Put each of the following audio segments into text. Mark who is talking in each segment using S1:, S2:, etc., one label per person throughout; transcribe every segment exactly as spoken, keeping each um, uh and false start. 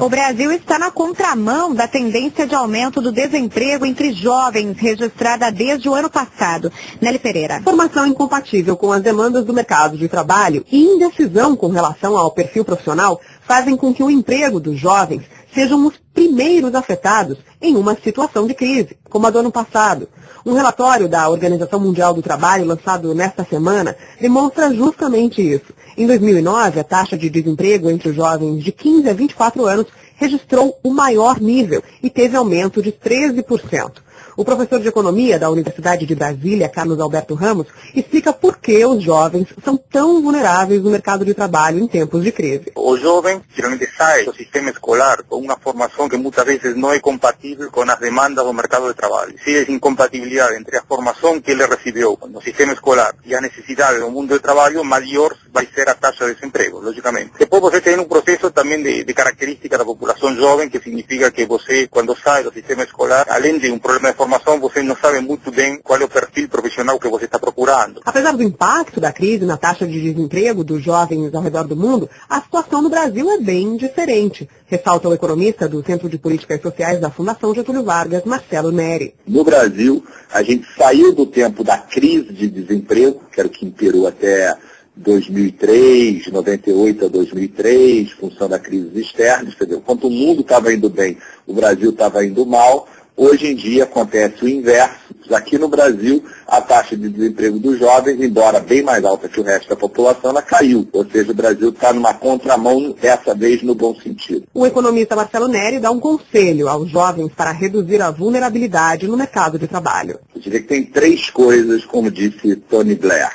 S1: O Brasil está na contramão da tendência de aumento do desemprego entre jovens, registrada desde o ano passado. Nelly Pereira.
S2: Formação incompatível com as demandas do mercado de trabalho e indecisão com relação ao perfil profissional fazem com que o emprego dos jovens sejam os primeiros afetados em uma situação de crise, como a do ano passado. Um relatório da Organização Mundial do Trabalho, lançado nesta semana, demonstra justamente isso. Em dois mil e nove, a taxa de desemprego entre os jovens de quinze a vinte e quatro anos registrou o maior nível e teve aumento de treze por cento. O professor de Economia da Universidade de Brasília, Carlos Alberto Ramos, explica por que os jovens são tão vulneráveis no mercado de trabalho em tempos de crise.
S3: O jovem geralmente sai do sistema escolar com uma formação que muitas vezes não é compatível com as demandas do mercado de trabalho. Se há incompatibilidade entre a formação que ele recebeu no sistema escolar e as necessidades do mundo do trabalho, maior vai ser a taxa de desemprego, logicamente. Depois você tem um processo também de, de característica da população jovem, que significa que você, quando sai do sistema escolar, além de um problema de formação, você não sabe muito bem qual é o perfil profissional que você está procurando.
S2: Apesar do impacto da crise na taxa de desemprego dos jovens ao redor do mundo, a situação no Brasil é bem diferente, ressalta o economista do Centro de Políticas Sociais da Fundação Getúlio Vargas, Marcelo Neri.
S4: No Brasil, a gente saiu do tempo da crise de desemprego, que era o que imperou até dois mil e três, de noventa e oito a dois mil e três, função da crise externa, entendeu? Enquanto o mundo estava indo bem, o Brasil estava indo mal. Hoje em dia acontece o inverso. Aqui no Brasil, a taxa de desemprego dos jovens, embora bem mais alta que o resto da população, ela caiu. Ou seja, o Brasil está numa contramão, dessa vez no bom sentido.
S2: O economista Marcelo Neri dá um conselho aos jovens para reduzir a vulnerabilidade no mercado de trabalho.
S4: Eu diria que tem três coisas, como disse Tony Blair.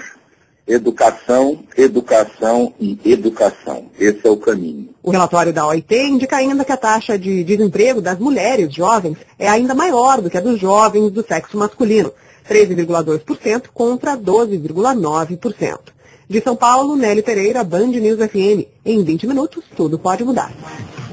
S4: Educação, educação e educação. Esse é o caminho.
S2: O relatório da O I T indica ainda que a taxa de desemprego das mulheres jovens é ainda maior do que a dos jovens do sexo masculino, treze vírgula dois por cento contra doze vírgula nove por cento. De São Paulo, Nelly Pereira, Band News F M. Em vinte minutos, tudo pode mudar.